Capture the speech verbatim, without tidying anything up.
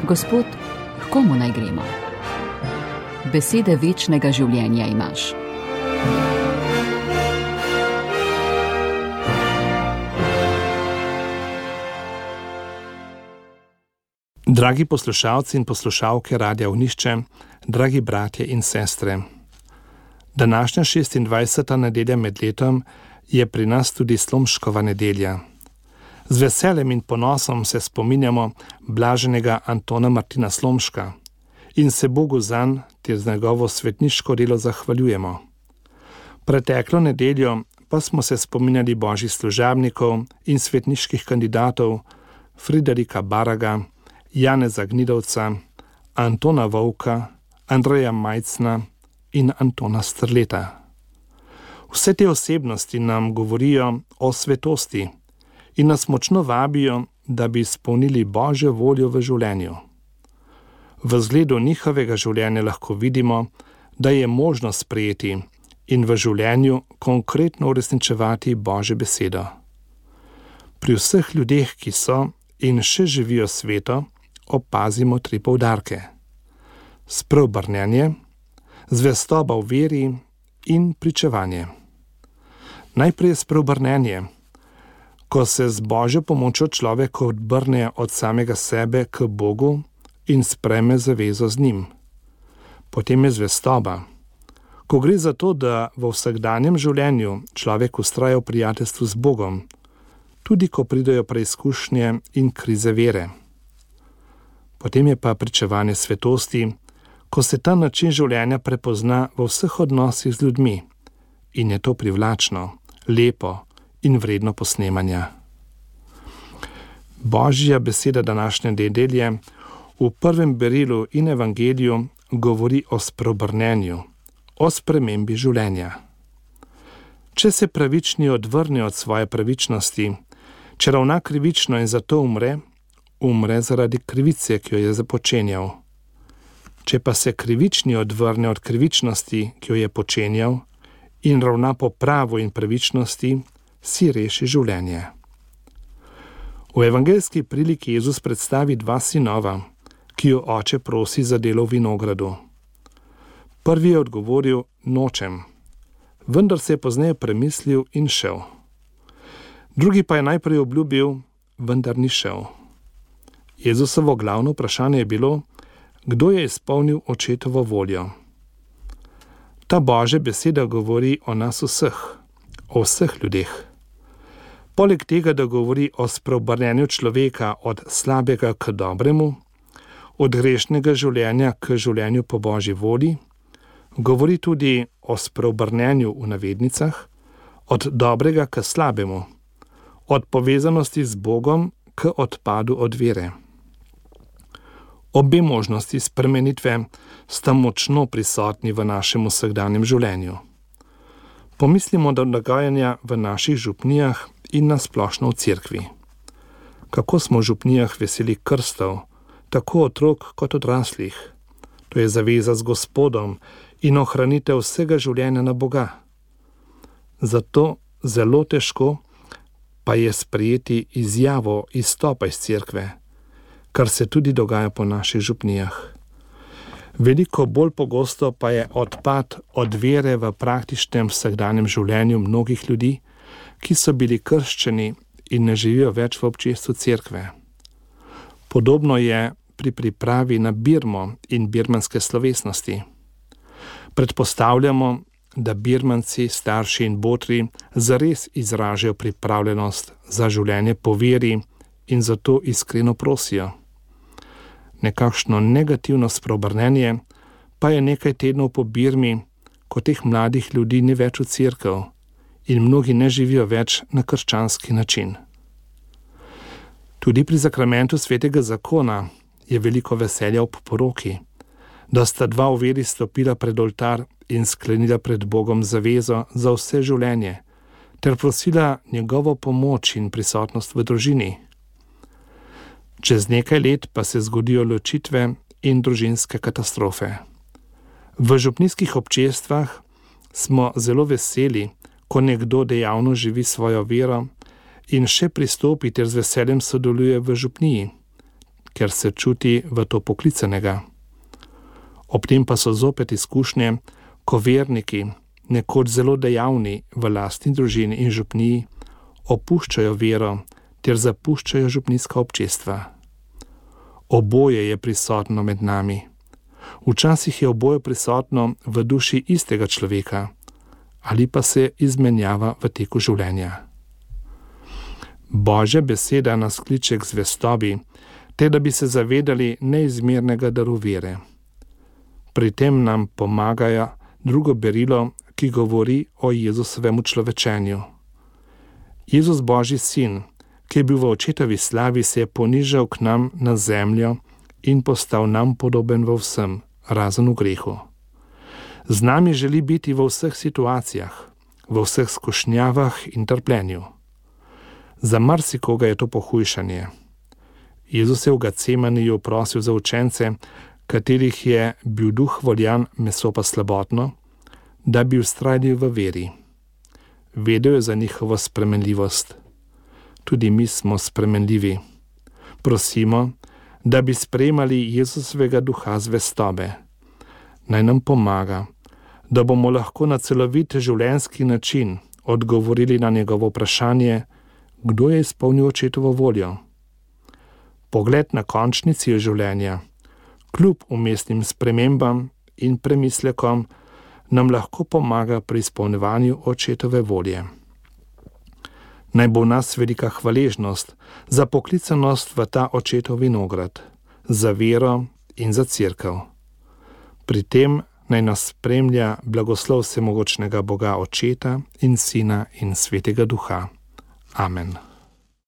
Gospod, h komu naj gremo? Besede večnega življenja imaš. Dragi poslušalci in poslušalke Radia Ognišče, dragi bratje in sestre. Današnja šestindvajseta nedelja med letom je pri nas tudi Slomškova nedelja. Z veseljem in ponosom se spominjamo blaženega Antona Martina Slomška in se Bogu zanj ter z njegovo svetniško delo zahvaljujemo. Preteklo nedeljo pa smo se spominjali božjih služabnikov in svetniških kandidatov Friderika Baraga, Janeza Gnidovca, Antona Vovka, Andreja Majcna in Antona Strleta. Vse te osebnosti nam govorijo o svetosti in nas močno vabijo, da bi izpolnili Božjo voljo v življenju. V zgledu njihovega življenja lahko vidimo, da je možno sprejeti in v življenju konkretno uresničevati Božjo besedo. Pri vseh ljudeh, ki so in še živijo sveto, opazimo tri poudarke. Spreobrnjenje, zvestoba v veri in pričevanje. Najprej spreobrnjenje. Ko se z Božjo pomočjo človek odbrne od samega sebe k Bogu in sprejme zavezo z njim. Potem je zvestoba. Ko gre za to, da v vsakdanjem življenju človek vztraja v prijateljstvu z Bogom, tudi ko pridejo preizkušnje in krize vere. Potem je pa pričevanje svetosti, ko se ta način življenja prepozna v vseh odnosih z ljudmi in je to privlačno, lepo in vredno posnemanja. Božja beseda današnje nedelje v prvem berilu in evangeliju govori o spreobrnenju, o spremembi življenja. Če se pravični odvrne od svoje pravičnosti, če ravna krivično in zato umre, umre zaradi krivice, ki jo je započenjal. Če pa se krivični odvrne od krivičnosti, ki jo je počenjal, in ravna po pravu in pravičnosti, si reši življenje. V evangeljski priliki Jezus predstavi dva sinova, ki jo oče prosi za delo v vinogradu. Prvi je odgovoril: nočem, vendar se je pozneje premislil in šel. Drugi pa je najprej obljubil, vendar ni šel. Jezusovo glavno vprašanje je bilo, kdo je izpolnil očetovo voljo. Ta Božja beseda govori o nas vseh, o vseh ljudeh. Poleg tega, da govori o spreobrnenju človeka od slabega k dobremu, od grešnega življenja k življenju po Božji volji, govori tudi o spreobrnenju v navednicah, od dobrega k slabemu, od povezanosti z Bogom k odpadu od vere. Obe možnosti spremenitve sta močno prisotni v našem vsakdanjem življenju. Pomislimo do dogajanja v naših župnijah in na splošno v cerkvi. Kako smo v župnijah veseli krstov, tako otrok kot odraslih. To je zaveza z Gospodom in ohranitev vsega življenja na Boga. Zato zelo težko pa je sprejeti izjavo izstopa iz cerkve, kar se tudi dogaja po naših župnijah. Veliko bolj pogosto pa je odpad od vere v praktičnem vsakdanjem življenju mnogih ljudi, ki so bili krščeni in ne živijo več v občestvu cerkve. Podobno je pri pripravi na birmo in birmanske slovesnosti. Predpostavljamo, da birmanci, starši in botri zares izražajo pripravljenost za življenje po veri in zato iskreno prosijo. Nekakšno negativno spreobrnenje pa je nekaj tednov po birmi, ko teh mladih ljudi ni več v cerkev in mnogi ne živijo več na krščanski način. Tudi pri zakramentu svetega zakona je veliko veselja ob poroki, da sta dva v veri stopila pred oltar in sklenila pred Bogom zavezo za vse življenje ter prosila njegovo pomoč in prisotnost v družini. Čez nekaj let pa se zgodijo ločitve in družinske katastrofe. V župnijskih občestvah smo zelo veseli, ko nekdo dejavno živi svojo vero in še pristopi ter z veseljem sodeluje v župniji, ker se čuti v to poklicanega. Ob tem pa so zopet izkušnje, ko verniki, nekoč zelo dejavni v lastni družini in župniji, opuščajo vero ter zapuščajo župnijska občestva. Oboje je prisotno med nami. Včasih je oboje prisotno v duši istega človeka ali pa se izmenjava v teku življenja. Božja beseda nas kliče k zvestobi, te da bi se zavedali neizmernega daru vere. Pri tem nam pomagajo drugo berilo, ki govori o Jezusovem človečenju. Jezus Božji sin, ki je bil v očetovi slavi, se je ponižal k nam na zemljo in postal nam podoben v vsem, razen v grehu. Z nami želi biti v vseh situacijah, v vseh skušnjavah in trpljenju. Za marsikoga je to pohujšanje. Jezus je v Getsemaniju prosil za učence, katerih je bil duh voljan, meso pa slabotno, da bi vztrajali v veri. Vedel je za njihovo spremenljivost. Tudi mi smo spremenljivi. Prosimo, da bi sprejemali Jezusovega duha zvestobe. Naj nam pomaga, da bomo lahko na celovit življenjski način odgovorili na njegovo vprašanje, kdo je izpolnil očetovo voljo. Pogled na končni cilj življenja, kljub umestnim spremembam in premislekom, nam lahko pomaga pri izpolnjevanju očetove volje. Naj bo v nas velika hvaležnost za poklicanost v ta očetov vinograd, za vero in za cerkev. Pri tem naj nas spremlja blagoslov vsemogočnega Boga Očeta in Sina in Svetega Duha. Amen.